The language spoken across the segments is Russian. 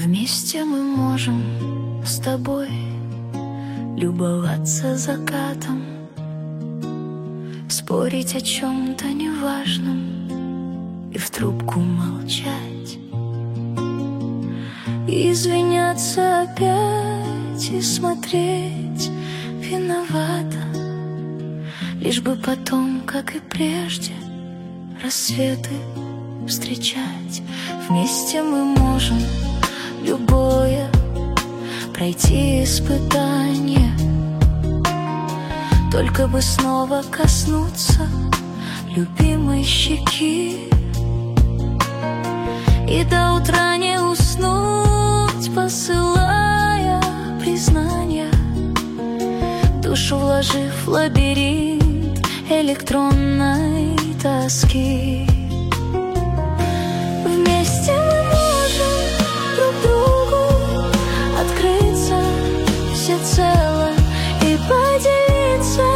Вместе мы можем с тобой любоваться закатом, спорить о чем-то неважном и в трубку молчать, и извиняться опять и смотреть виновато, лишь бы потом, как и прежде, рассветы встречать. Вместе мы можем любое пройти испытание, только бы снова коснуться любимой щеки и до утра не уснуть, посылая признания, душу вложив в лабиринт электронной тоски. Вместе мы можем друг другу открыться всецело и поделиться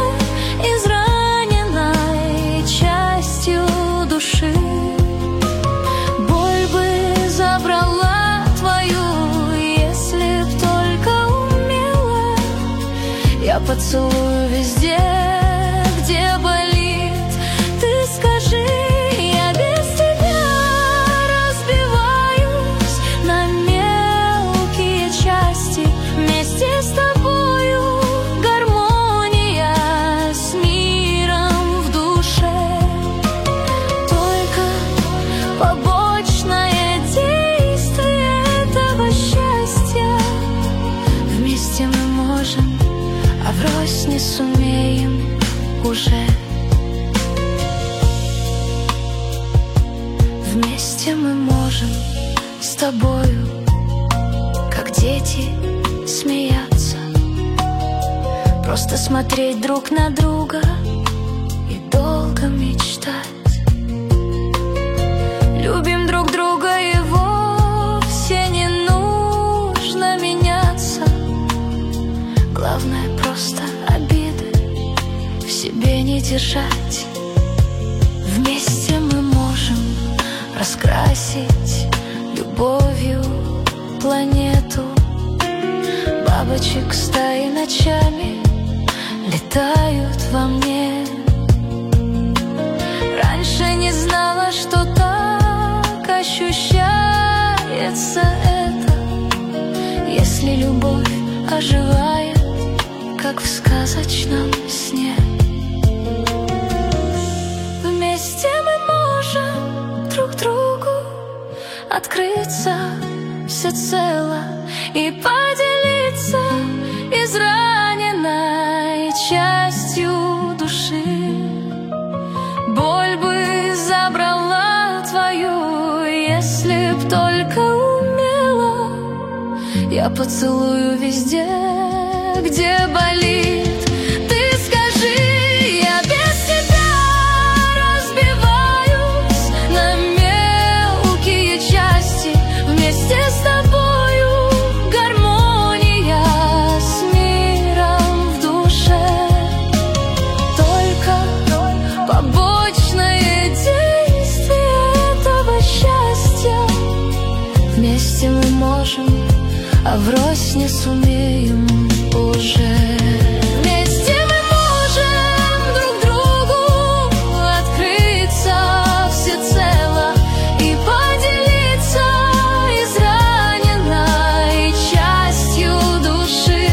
израненной частью души. Боль бы забрала твою, если б только умела. Я поцелую везде, где болит. Ты скажи, я без тебя разбиваюсь на мелкие части. Вместе с тобою гармония с миром в душе. Только побочное действие этого счастья. Вместе мы можем, а врозь не сумеем уже. Вместе мы можем с тобою, как дети, смеяться, просто смотреть друг на друга и долго мечтать. Любим друг друга и вовсе не нужно меняться. Главное просто обиды в себе не держать. Вместе мы можем раскрасить любовью планету. Бабочек стаи ночами летают во мне. Раньше не знала, что так ощущается это, если любовь оживает, как в сказочном сне. Вместе мы можем друг другу открыться всецело и поделиться израненной частью души. Боль бы забрала твою, если б только умела. Я поцелую везде, где болит. Ты скажи, я без тебя разбиваюсь на мелкие части. Вместе с тобою гармония с миром в душе. Только побочное действие этого счастья. Вместе мы можем, а врозь не сумеем уже. Вместе мы можем друг другу открыться всецело и поделиться израненной частью души.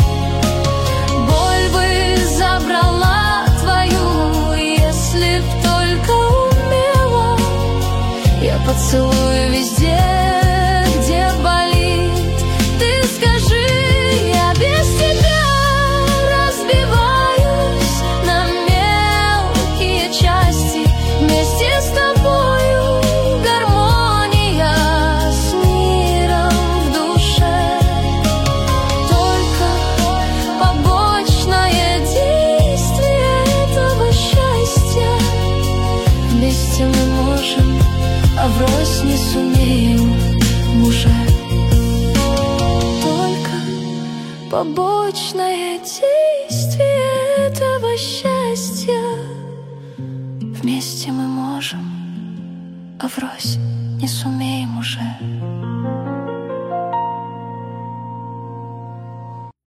Боль бы забрала твою, если б только умела. Я поцелую везде, где болит. Ты скажи, я без тебя разбиваюсь на мелкие части. Вместе с тобою гармония с миром в душе. Только побочное действие этого счастья. Вместе мы можем, а врозь не сумеем уже. Только побочное действие этого счастья. Вместе мы можем, а врозь не сумеем уже.